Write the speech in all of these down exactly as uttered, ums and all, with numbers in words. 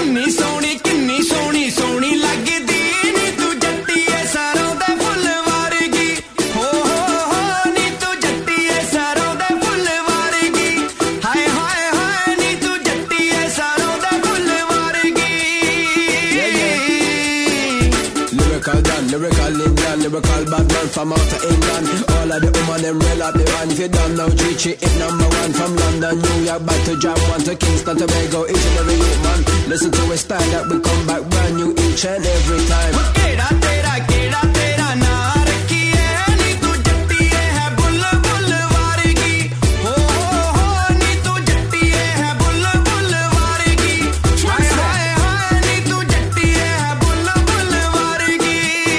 किन्नी सोनी किन्नी सोनी सोनी लगदी नी तू जट्टीए सरों दे फुल वारगी हो हो हो नी तू जट्टीए सरों दे फुल वारगी हाय हाय हाय नी तू जट्टीए सरों दे फुल वारगी Lyrical done, lyrical Indian, lyrical bad man from out of England. All of the woman them real up the one. If you don't know, G-Chi it number one from London, New York, back to Jam one to Kingston, Tobago, each and every youth man. Listen to a style that we come back brand new each and every time. केड़ा तेरा केड़ा तेरा नाम रखिए नी तू जट्टीए है बुल बुल वारगी हो हो हो नी तू जट्टीए है बुल बुल वारगी हाय हाय हाय नी तू जट्टीए है बुल बुल वारगी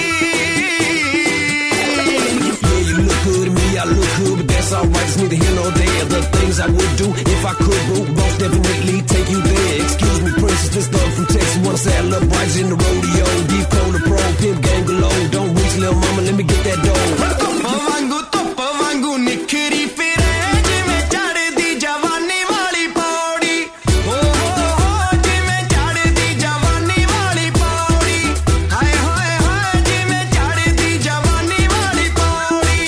Yeah, you look good to me, I look good, but that's alright, it's neither here nor there. The things I would do if I could, boo, most definitely take you there. Excuse me, princess, this done from Texas. Wanna say I love rides in the rodeo. Deep cold, the pro, pimp game galore. Don't reach, little mama, let me get that dough. ਧੁੱਪ ਵਾਂਗੂ ਧੁੱਪ ਵਾਂਗੂ ਨਿਖਰੀ ਫਿਰੇ ਜਿਵੇਂ ਚੜ੍ਹਦੀ ਜਵਾਨੀ ਵਾਲੀ ਪੌੜੀ ਹੋ ਹੋ ਹੋ ਜਿਵੇਂ ਚੜ੍ਹਦੀ ਜਵਾਨੀ ਵਾਲੀ ਪੌੜੀ ਹਾਏ ਹਾਏ ਹਾਏ ਜਿਵੇਂ ਚੜ੍ਹਦੀ ਜਵਾਨੀ ਵਾਲੀ ਪੌੜੀ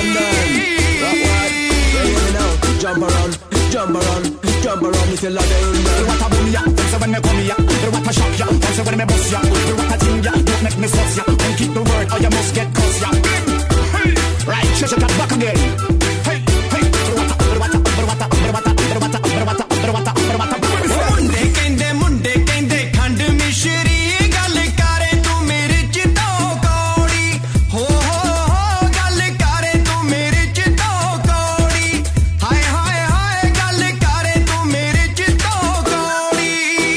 Jump around, jump around, jump around if you love it. What a boom ya, them say when me come ya. What a shock ya, them say when me bust ya. What a thing ya, don't make me fuss ya. Don't keep the word or you must get cuss ya. Hey, right, shut your cat back again. Hey, hey, what a, what a, what a, what a, what a, what a, what a, what a, what a. ਮੁੰਡੇ ਕਹਿੰਦੇ ਮੁੰਡੇ ਕਹਿੰਦੇ ਖੰਡ ਮਿਸ਼ਰੀ ਗੱਲ ਕਰੇ ਤੂੰ ਮੇਰੇ ਚ ਤੋਂ ਕੌੜੀ ਹੋ ਹੋ ਹੋ ਗੱਲ ਕਰੇ ਤੂੰ ਮੇਰੇ ਚ ਤੋਂ ਕੌੜੀ ਹਾਏ ਹਾਏ ਹਾਏ ਗੱਲ ਕਰੇ ਤੂੰ ਮੇਰੇ ਚ ਤੋਂ ਕੌੜੀ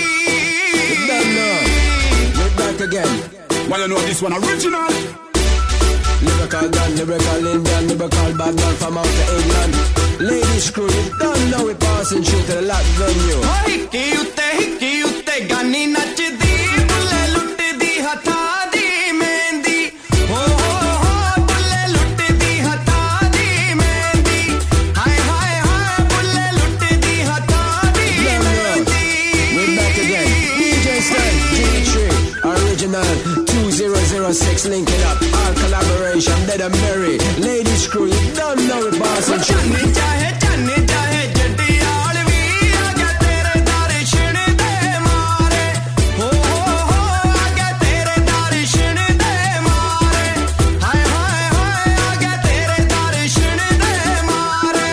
We're back again. Well, you know this one original. Lyrical done, lyrical Indian, lyrical bad man from out of England. Ladies screw you don't know it passing through to the lock venue. ਹਿੱਕੀ ਉੱਤੇ ਹਿੱਕੀ ਉੱਤੇ ਗਾਨੀ ਨੱਚਦੀ ਬੁੱਲੇ ਲੁੱਟਦੀ ਹੱਥਾਂ ਦੀ ਮਹਿੰਦੀ ਹੋ ਹੋ ਹੋ ਬੁੱਲੇ ਲੁੱਟਦੀ ਹੱਥਾਂ ਦੀ ਮਹਿੰਦੀ ਹਾਏ ਹਾਏ ਹਾਏ ਬੁੱਲੇ ਲੁੱਟਦੀ ਹੱਥਾਂ ਦੀ ਮਹਿੰਦੀ We're back again. D J Stan, G-Tree, original two thousand six linking up. Our collaboration, dead and merry. Ladies screw you don't know it passing through. ਚਾਹੇ ਚਾਹੇ ਚਾਹੇ ਚਾਹੇ ਜੱਟੀਆਲ ਵੀ ਆ ਗਿਆ ਤੇਰੇ ਦਰਸ਼ਨ ਦੇ ਮਾਰੇ ਹੋ ਹੋ ਹੋ ਆ ਗਿਆ ਤੇਰੇ ਦਰਸ਼ਨ ਦੇ ਮਾਰੇ ਹਾਏ ਹਾਏ ਹਾਏ ਆ ਗਿਆ ਤੇਰੇ ਦਰਸ਼ਨ ਦੇ ਮਾਰੇ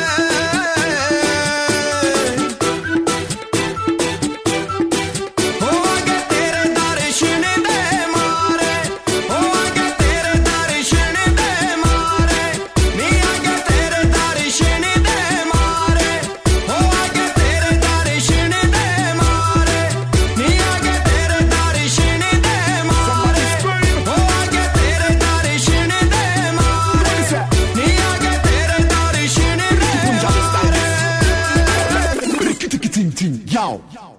ਹੋ ਆ ਗਿਆ ਤੇਰੇ ਦਰਸ਼ਨ ਦੇ ਮਾਰੇ ਹੋ ਆ ਗਿਆ ਤੇਰੇ ਦਰਸ਼ਨ ਦੇ ਮਾਰੇ ਨੀ ਆ ਗਿਆ ਤੇਰੇ ਦਰਸ਼ਨ ਦੇ ਮਾਰੇ ਹੋ ਆ ਗਿਆ ਤੇਰੇ ਦਰਸ਼ਨ ਦੇ ਮਾਰੇ ਨੀ ਆ ਗਿਆ ਤੇਰੇ ਦਰਸ਼ਨ ਦੇ ਮਾਰੇ ਹੋ ਆ ਗਿਆ ਤੇਰੇ ਦਰਸ਼ਨ ਦੇ ਮਾਰੇ ਨੀ ਆ ਗਿਆ ਤੇਰੇ ਦਰਸ਼ਨ ਦੇ ਮਾਰੇ Ting ting, yo.